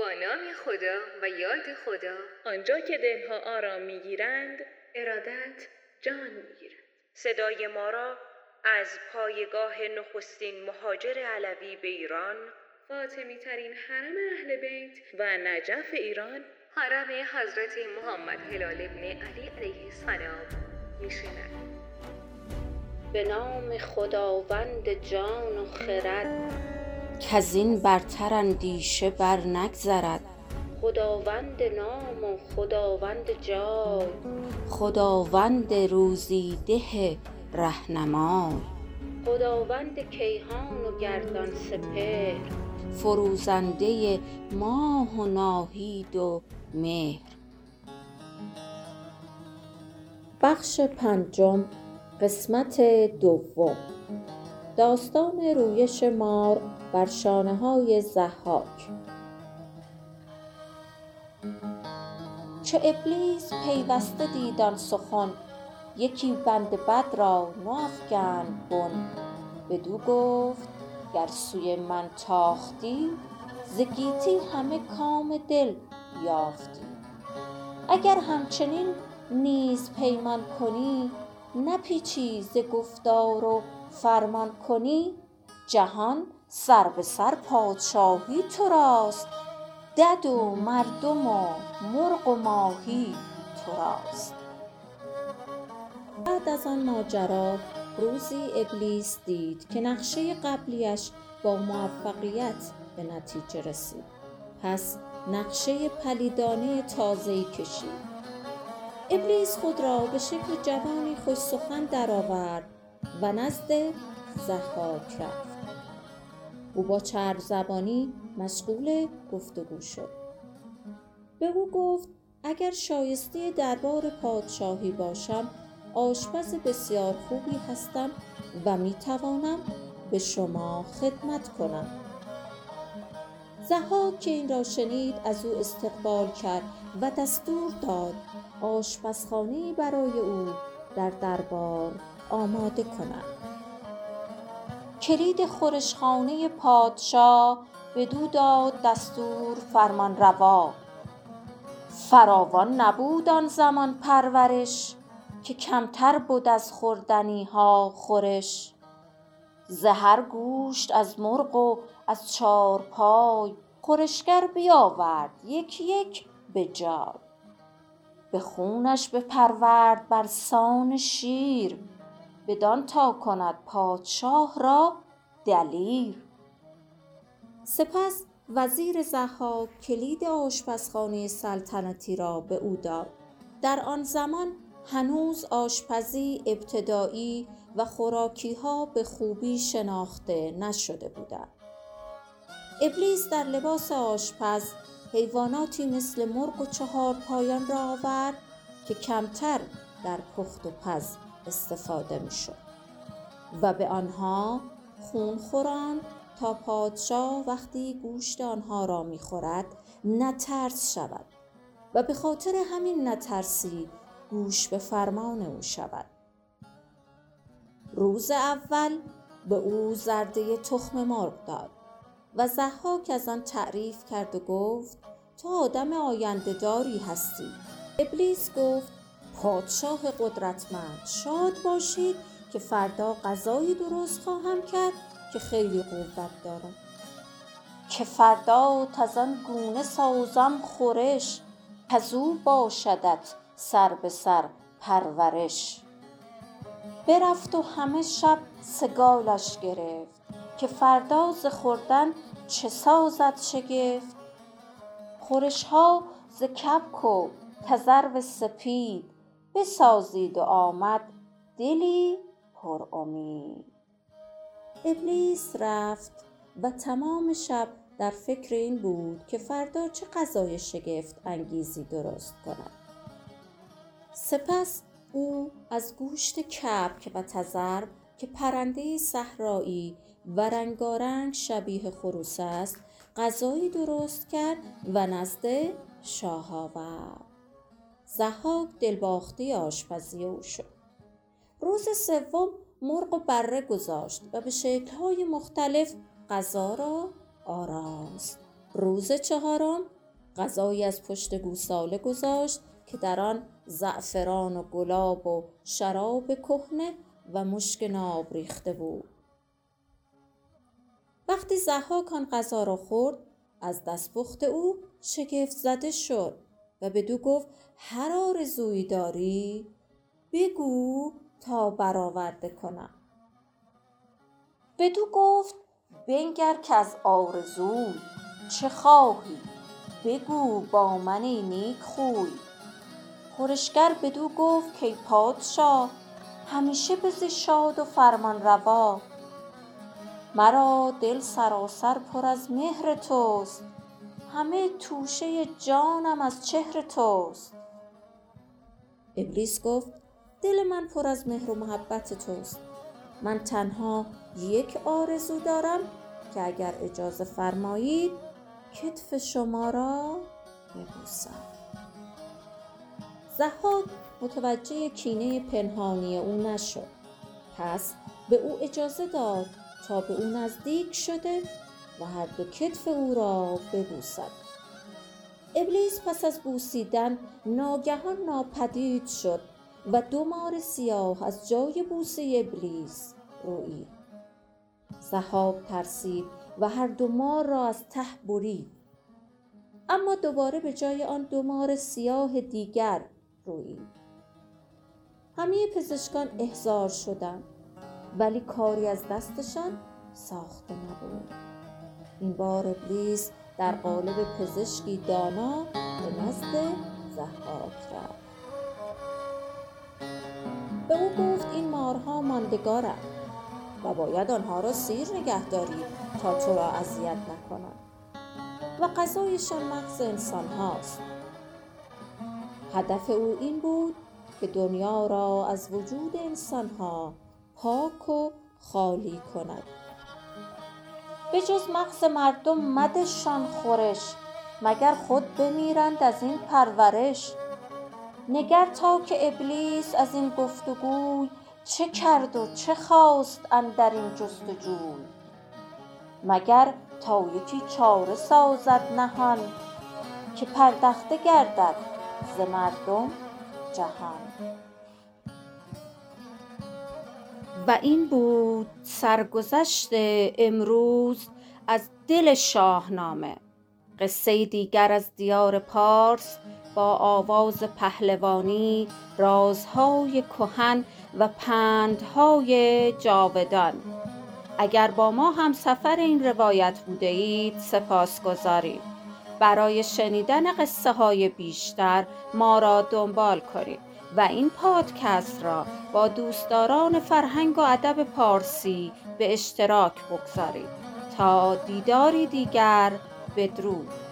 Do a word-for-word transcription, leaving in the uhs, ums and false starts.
نام خدا و یاد خدا، آنجا که دلها آرام میگیرند، ارادت جان میگیرد. صدای ما را از پایگاه نخستین مهاجر علوی به ایران، فاطمی ترین حرم اهل بیت و نجف ایران، حرم حضرت محمد هلال ابن علی علیه السلام میشنوید. به نام خداوند جان و خرد، کزین برتر اندیشه بر نگذرد. خداوند نام و خداوند جای، خداوند روزی ده رهنمای. خداوند کیهان و گردان سپهر، فروزنده ماه و ناهید و مهر. بخش پنجم، قسمت دوم. داستان رویش مار بر شانه‌های ضحاک. چو ابلیس پیوسته دید آن سخن، یکی بند بد را نو افگند بن. بدو گفت گر سوی من تاختی، ز گیتی همه کام دل یافتی. اگر همچنین نیز پیمان کنی، نپیچی ز گفتار و فرمان کنی. جهان سر به سر پادشاهی تو راست، دد و مردم و مرغ و ماهی تو راست. بعد از آن ماجرا روزی ابلیس دید که نقشه قبلیش با موفقیت به نتیجه رسید. پس نقشه پلیدانه تازه‌ای کشید. ابلیس خود را به شکل جوانی خوش سخن درآورد و نزد ضحاک رفت. او با چرب زبانی مشغول گفتگو شد. به او گفت اگر شایسته دربار پادشاهی باشم، آشپز بسیار خوبی هستم و می توانم به شما خدمت کنم. ضحاک که این را شنید از او استقبال کرد و دستور داد آشپزخانه‌ای برای او در دربار آماده کنند. کلید خورشخانه پادشاه بدو داد دستور فرمان روا. فراوان نبود آن زمان پرورش، که کمتر بود از خوردنی ها خورش. ز هر گوشت از مرغ و از چارپای، خورشگر بیاورد یک یک به جای. به خونش بپرورد بر سان شیر، بدان تا کند پادشاه را دلیر. سپس وزیر ضحاک کلید آشپزخانه سلطنتی را به او داد. در آن زمان هنوز آشپزی ابتدایی و خوراکی ها به خوبی شناخته نشده بودند. ابلیس در لباس آشپز حیواناتی مثل مرغ و چهارپایان را آورد که کمتر در پخت و پز استفاده می شد و به آنها خون خوراند تا پادشاه وقتی گوشت آنها را می خورد نترس شود و به خاطر همین نترسی گوش به فرمان او شود. روز اول به او زرده تخم مرغ داد و ضحاک از آن تعریف کرد و گفت تو آدم آینده داری هستی. ابلیس گفت پادشاه قدرتمند، شاد باشید که فردا غذایی درست خواهم کرد که خیلی قوت دارد، که فردا از آن گونه سازم خورش، کز او باشدت سر به سر پرورش. برفت و همه شب سگالش گرفت، که فردا ز خوردن چه سازد شگفت. خورش ها ز کبک و تذرو سپید، بسازید و آمد دلی پر امید. ابلیس رفت و تمام شب در فکر این بود که فردا چه غذای شگفت انگیزی درست کند. سپس او از گوشت کبک و تذرو که پرنده صحرایی و رنگارنگ شبیه خروس است غذایی درست کرد و نزد شاه آورد. ضحاک دلباخته آشپزی او شد. روز سوم مرغ و بره گذاشت و به شکل‌های مختلف غذا را آراست. روز چهارم غذایی از پشت گوساله گذاشت که در آن زعفران و گلاب و شراب کهنه و مشک ناب ریخته بود. وقتی ضحاک آن غذا را خورد، از دستپخت او شگفت زده شد و بدو گفت هر آرزویی داری بگو تا برآورده کنم. بدو گفت بنگر که از آرزوی چه خواهی بگو با من ای نیک خوی. خورشگر بدو گفت کای پادشاه همیشه بزی شاد و فرمان روا. مرا دل سراسر پر از مهر توست همه توشه جانم از چهر توست. ابلیس گفت دل من پر از مهر و محبت توست. من تنها یک آرزو دارم که اگر اجازه فرمایید کتف شما را ببوسم. ضحاک متوجه کینه پنهانی او نشد. پس به او اجازه داد تا به او نزدیک شده و هر دو کتف او را ببوسد. ابلیس پس از بوسیدن ناگهان ناپدید شد و دو مار سیاه از جای بوسه ابلیس رویید. ضحاک ترسید و هر دو مار را از ته برید. اما دوباره به جای آن دو مار سیاه دیگر رویید. همه پزشکان احضار شدند ولی کاری از دستشان ساخته نبود. این بار ابلیس در قالب پزشکی دانا به نزد ضحاک رفت. به او گفت این مارها ماندگارند و باید آنها را سیر نگه داری تا تو را اذیت نکنند و غذایشان مغز انسان هاست. هدف او این بود که دنیا را از وجود انسان ها پاک و خالی کند. به جز مغز مردم مدهشان خورش مگر خود بمیرند از این پرورش. نگر تا که ابلیس از این گفتگوی چه کرد و چه خواست اندر این جستجوی. مگر تا یکی چاره سازد نهان که پردخته گردد ز مردم جهان. و این بود سرگذشت امروز از دل شاهنامه. قصه دیگر از دیار پارس با آواز پهلوانی، رازهای کهن و پندهای جاودان. اگر با ما هم سفر این روایت بوده اید سپاسگزاریم. برای شنیدن قصه های بیشتر ما را دنبال کنید و این پادکست را با دوستداران فرهنگ و ادب پارسی به اشتراک بگذارید. تا دیداری دیگر، بدرود.